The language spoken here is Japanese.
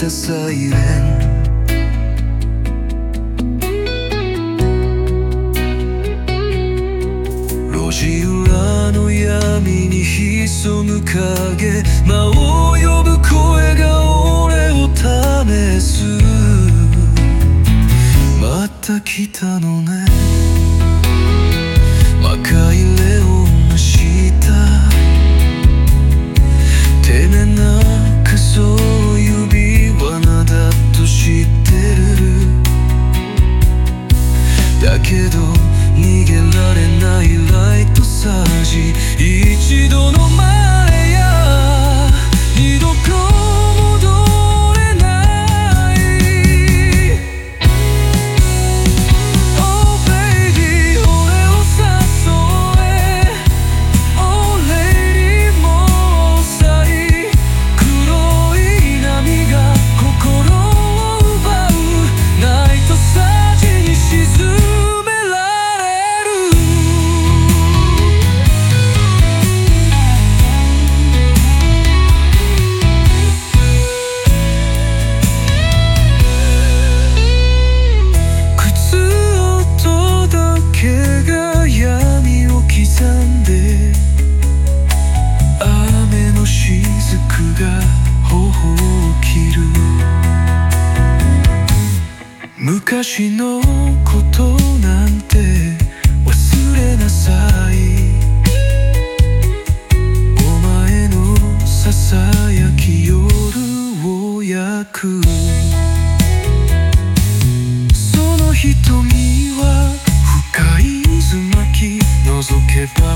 たサイレン、路地裏の闇に潜む影、魔を呼ぶ声が俺を試す。また来たのね、魔界レオンの下、てめなくそう指罠だと知ってる。だけど逃げられないライトサージ、一度の前や二度と戻れない。 Oh baby 俺を誘え Oh lady もうさい、黒い波が心を奪う。ナイトサージに沈められる。靴音だけが闇を刻んで、雨の雫が頬を切る。昔のことなんて忘れなさい。お前のささやき夜を焼く。その瞳は深い渦巻き、覗けば